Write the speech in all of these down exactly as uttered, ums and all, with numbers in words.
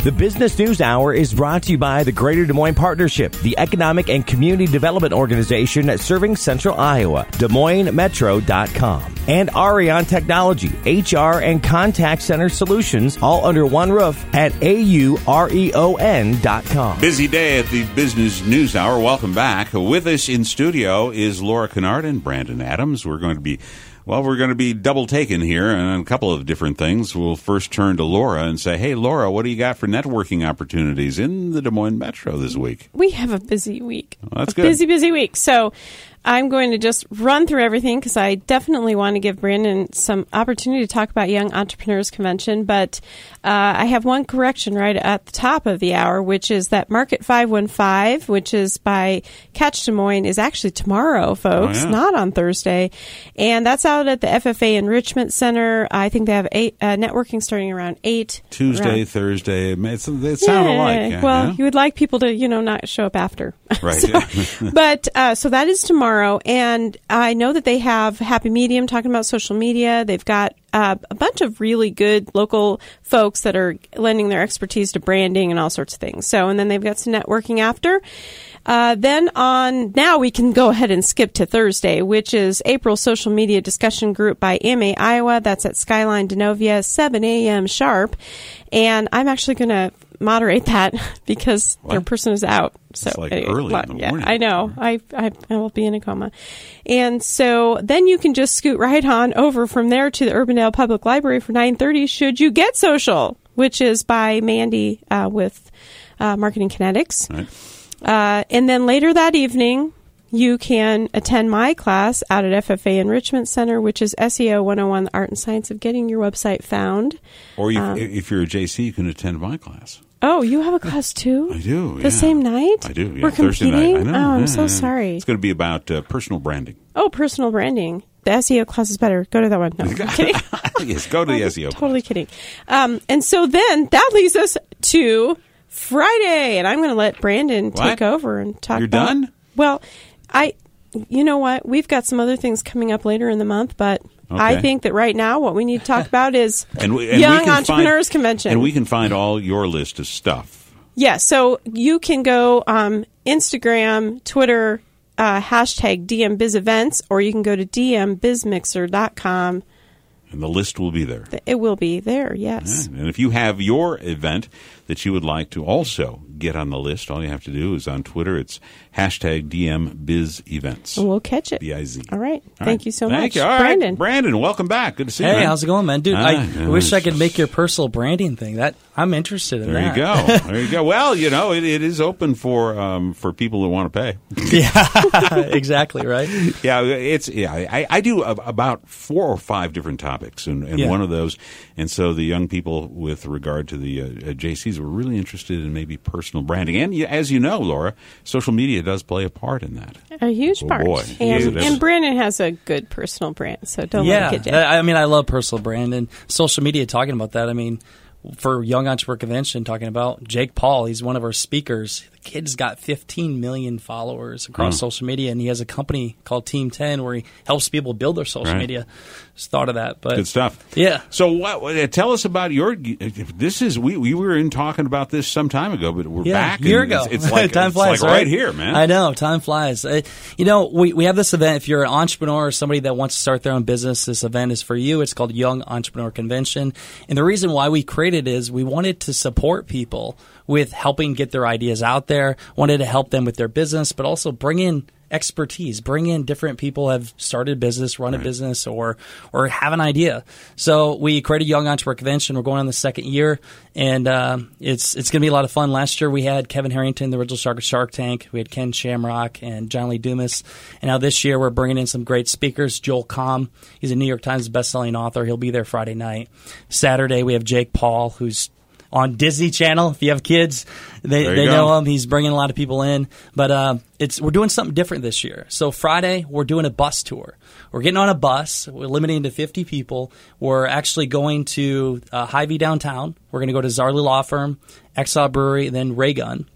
The Business News Hour is brought to you by the Greater Des Moines Partnership, the economic and community development organization serving Central Iowa, Des Moines Metro dot com, and Arion Technology, H R and contact center solutions, all under one roof at A U R E O N dot com. Busy day at the Business News Hour. Welcome back. With us in studio is Laura Kennard and Brandon Adams. We're going to be Well, we're going to be double taken here on a couple of different things. We'll first turn to Laura and say, hey, Laura, what do you got for networking opportunities in the Des Moines Metro this week? We have a busy week. Well, that's a good. Busy, busy week. So I'm going to just run through everything because I definitely want to give Brandon some opportunity to talk about Young Entrepreneurs Convention. But uh, I have one correction right at the top of the hour, which is that Market five one five, which is by Catch Des Moines, is actually tomorrow, folks, oh, yeah. not on Thursday. And that's out at the F F A Enrichment Center. I think they have eight uh, networking starting around eight. Tuesday, around. Thursday. It's, it sounds yeah, alike. Yeah, well, yeah. you would like people to, you know, not show up after. Right. so, but uh, so that is tomorrow. And I know that they have Happy Medium talking about social media. They've got uh, a bunch of really good local folks that are lending their expertise to branding and all sorts of things. So, and then they've got some networking after. Uh, then on, now we can go ahead and skip to Thursday, which is April Social Media Discussion Group by A M A Iowa. That's at Skyline Denovia, seven a.m. sharp. And I'm actually going to moderate that because what? their person is out. So it's like anyway, early in the yeah, morning. I know. I, I I will be in a coma. And so then you can just scoot right on over from there to the Urbandale Public Library for nine thirty should you get social, which is by Mandy uh, with uh, Marketing Kinetics. Right. Uh, and then later that evening, you can attend my class out at F F A Enrichment Center, which is S E O one oh one, the Art and Science of Getting Your Website Found. Or you, Um, if you're a J C, you can attend my class. Oh, you have a class too? I do, The yeah. same night? I do, yeah. We're Thursday competing? night. I know. Oh, I'm yeah, so yeah. sorry. It's going to be about uh, personal branding. Oh, personal branding. The S E O class is better. Go to that one. No, I'm kidding. Yes, go to the S E O class. Totally kidding. Um, and so then that leads us to Friday, and I'm going to let Brandon What? take over and talk You're about... done? Well, I... You know what? We've got some other things coming up later in the month, but I Okay. think that right now what we need to talk about is And we, and Young we can Entrepreneurs find, Convention. And we can find all your list of stuff. Yeah, so you can go um, Instagram, Twitter, uh, hashtag D M Biz Events, or you can go to D M biz mixer dot com. And the list will be there. It will be there, yes. Yeah. And if you have your event that you would like to also get on the list, all you have to do is on Twitter, it's hashtag D M Biz Events. And we'll catch it. B I Z. All right. All Thank right. you so Thank much. you. All right. Brandon. Brandon, welcome back. Good to see you, Hey, man. how's it going, man? Dude, Ah, I yeah, wish I it's- could make your personal branding thing. That I'm interested in There that. you go. There you go. Well, you know, it, it is open for um, for people who want to pay. Yeah, exactly, right? Yeah, it's yeah. I, I do a, about four or five different topics, and, and Yeah. one of those, and so the young people with regard to the uh, uh, J Cs were really interested in maybe personal branding, and you, as you know, Laura, social media does play a part in that. A huge Oh, part. boy. And, Yes, it is. and Brandon has a good personal brand, so don't yeah, let it get you. I I mean, I love personal brand and social media. Talking about that, I mean, for Young Entrepreneur Convention, talking about Jake Paul, he's one of our speakers. The kid's got fifteen million followers across Hmm. social media, and he has a company called Team ten where he helps people build their social Right. media. Just thought of that, but Good stuff. Yeah. So, what? what- Tell us about your. This is we we were in talking about this some time ago, but we're Yeah, back. a year and ago. It's, it's like time it's flies, like right? right here, man. I know, time flies. Uh, you know, we we have this event. If you're an entrepreneur or somebody that wants to start their own business, this event is for you. It's called Young Entrepreneur Convention, and the reason why we created it is we wanted to support people with helping get their ideas out there. Wanted to help them with their business, but also bring in expertise, bring in different people who have started a business, run a Right. business, or or have an idea. So we created Young Entrepreneur Convention. We're going on the second year, and um, it's it's going to be a lot of fun. Last year we had Kevin Harrington, the original Shark of Shark Tank. We had Ken Shamrock and John Lee Dumas. And now this year we're bringing in some great speakers. Joel Comm, he's a New York Times bestselling author. He'll be there Friday night. Saturday we have Jake Paul, who's on Disney Channel. If you have kids, they, There you they go. know him. He's bringing a lot of people in. But uh, it's we're doing something different this year. So Friday, we're doing a bus tour. We're getting on a bus. We're limiting to fifty people. We're actually going to uh, Hy-Vee downtown. We're going to go to Zarley Law Firm, Exile Brewery, and then Raygun.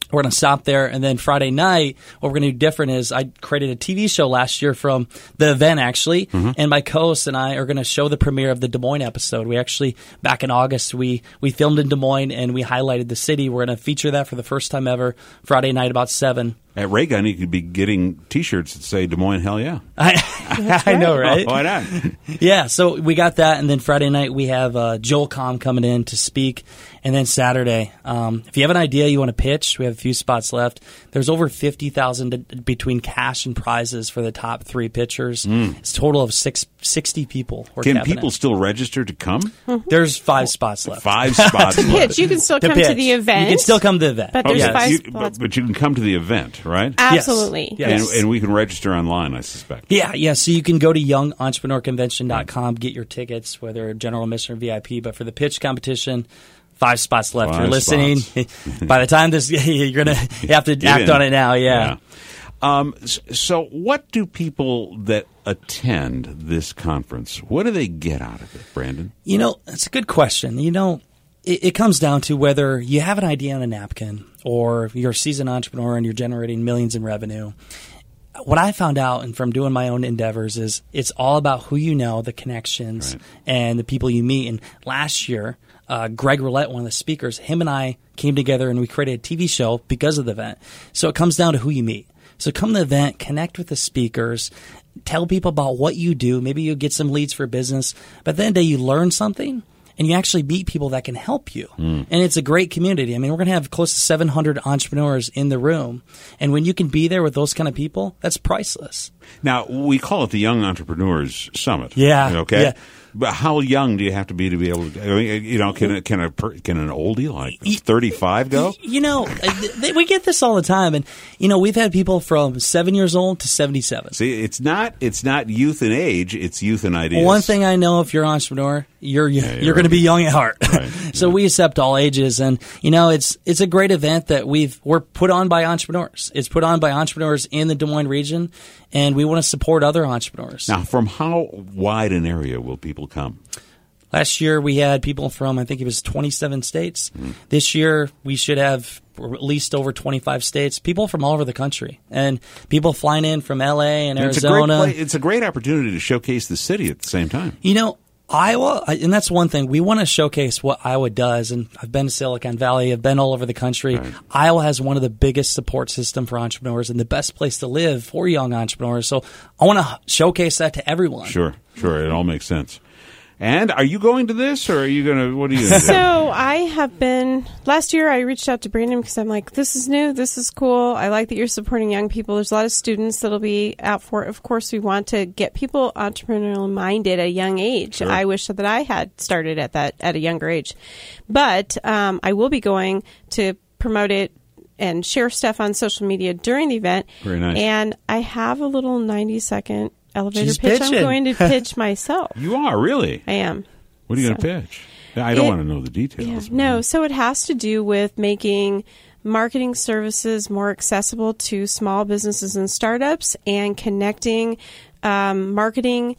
We're going to stop there, and then Friday night, what we're going to do different is I created a T V show last year from the event, actually, mm-hmm. and my co-host and I are going to show the premiere of the Des Moines episode. We actually, back in August, we, we filmed in Des Moines, and we highlighted the city. We're going to feature that for the first time ever Friday night about seven. At Raygun, you could be getting T-shirts that say Des Moines, hell yeah. I, I know, right? Why not? Yeah, so we got that, and then Friday night we have uh, Joel Comm coming in to speak, and then Saturday, um, if you have an idea you want to pitch, we have a few spots left. There's over fifty thousand dollars between cash and prizes for the top three pitchers. Mm. It's a total of six, sixty people. Can people still register to come? There's five spots left. Five spots to left. pitch. You can still to come pitch. to the event. You can still come to the event. But there's yes. five you, spots. But, but you can come to the event, right? Absolutely. Yes. And, and we can register online, I suspect. Yeah, yeah. So you can go to young entrepreneur convention dot com, get your tickets, whether general admission or V I P. But for the pitch competition, five spots left. Five You're listening. By the time this, you're gonna you have to Get act in. on it now. Yeah. yeah. Um, so, what do people that attend this conference? What do they get out of it, Brandon? You know, that's a good question. You know, it, it comes down to whether you have an idea on a napkin or you're a seasoned entrepreneur and you're generating millions in revenue. What I found out, and from doing my own endeavors, is it's all about who you know, the connections, right. and the people you meet. And last year, uh, Greg Roulette, one of the speakers, him and I came together and we created a T V show because of the event. So it comes down to who you meet. So come to the event, connect with the speakers, tell people about what you do. Maybe you'll get some leads for business. But at the end of the day, you learn something. And you actually meet people that can help you. Mm. And it's a great community. I mean, we're going to have close to seven hundred entrepreneurs in the room. And when you can be there with those kind of people, that's priceless. Now, we call it the Young Entrepreneurs Summit. Yeah. Okay? Yeah. But how young do you have to be to be able to, I mean, you know, can a, can a can an oldie like thirty-five go? You know, we get this all the time, and you know, we've had people from seven years old to seventy-seven. See, it's not it's not youth in age; it's youth in ideas. One thing I know, if you're an entrepreneur, you're you're, yeah, you're, you're going to be young at heart. Right. So yeah. we accept all ages, and you know, it's it's a great event that we've we're put on by entrepreneurs. It's put on by entrepreneurs in the Des Moines region, and we want to support other entrepreneurs. Now, from how wide an area will people come? Last year, we had people from, I think it was twenty-seven states. Mm. This year, we should have at least over twenty-five states, people from all over the country, and people flying in from L A and, and Arizona. It's a, great play, it's a great opportunity to showcase the city at the same time. You know, Iowa, and that's one thing. We want to showcase what Iowa does, and I've been to Silicon Valley. I've been all over the country. Right. Iowa has one of the biggest support system for entrepreneurs and the best place to live for young entrepreneurs. So I want to showcase that to everyone. Sure, sure. It all makes sense. And are you going to this, or are you going to, what are you going to do? So I have been, last year I reached out to Brandon because I'm like, this is new, this is cool. I like that you're supporting young people. There's a lot of students that'll be out for it. Of course, we want to get people entrepreneurial minded at a young age. Sure. I wish that I had started at that, at a younger age. But um, I will be going to promote it and share stuff on social media during the event. Very nice. And I have a little ninety second elevator She's pitch. pitching. I'm going to pitch myself. You are, really? I am. What are you So- going to pitch? I don't It- want to know the details. Yeah. No, so it has to do with making marketing services more accessible to small businesses and startups, and connecting um, marketing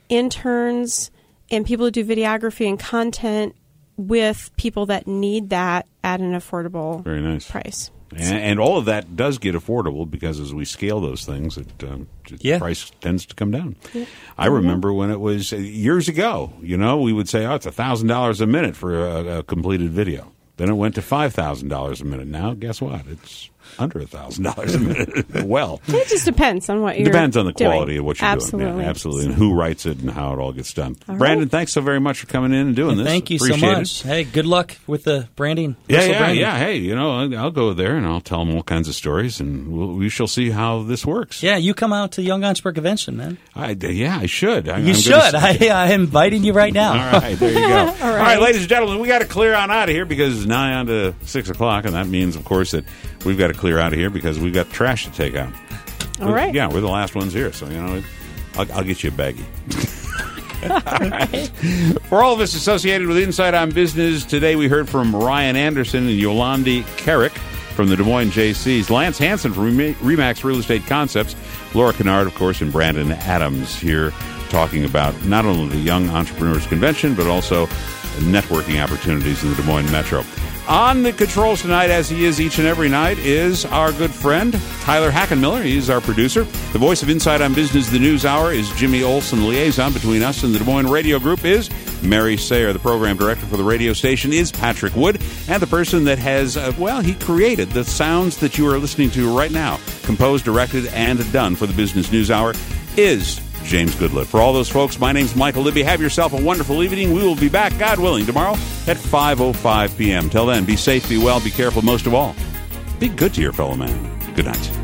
interns and people who do videography and content with people that need that at an affordable Very nice. price. And, and all of that does get affordable because as we scale those things, it, um, it- Yeah. the price tends to come down. I remember when it was uh, years ago, you know, we would say, oh, it's one thousand dollars a minute for a, a completed video. Then it went to five thousand dollars a minute. Now, guess what? It's under one thousand dollars a minute. Well, It just depends on what it you're depends on the doing. quality of what you're Absolutely. doing. Yeah, absolutely. And who writes it and how it all gets done. All Brandon, right. thanks so very much for coming in and doing this. Thank you so Appreciate much. it. Hey, good luck with the branding. Yeah, Russell yeah, branding. yeah. Hey, you know, I'll, I'll go there and I'll tell them all kinds of stories, and we'll, we shall see how this works. Yeah, you come out to Young Entrepreneur Convention, man. I, yeah, I should. I, You I'm should. gonna- I, I'm inviting you right now. All right, there you go. all, All right. right. ladies and gentlemen, we got to clear on out of here because it's nigh on to six o'clock, and that means, of course, that we've got to clear out of here because we've got trash to take out. All We're- right. Yeah, we're the last ones here, so, you know, I'll, I'll get you a baggie. All right. For all of us associated with Inside on Business, today we heard from Ryan Anderson and Yolandi Carrick from the Des Moines J Cs, Lance Hansen from Rem- Remax Real Estate Concepts, Laura Kennard, of course, and Brandon Adams here talking about not only the Young Entrepreneurs Convention, but also networking opportunities in the Des Moines Metro. On the controls tonight, as he is each and every night, is our good friend, Tyler Hackenmiller. He's our producer. The voice of Inside on Business, the News Hour, is Jimmy Olsen. Liaison between us and the Des Moines Radio Group is Mary Sayer. The program director for the radio station is Patrick Wood. And the person that has, uh, well, he created the sounds that you are listening to right now, composed, directed, and done for the Business News Hour, is James Goodlett. For all those folks, my name's Michael Libby. Have yourself a wonderful evening. We will be back, God willing, tomorrow at five oh five p.m. Till then, be safe, be well, be careful. Most of all, be good to your fellow man. Good night.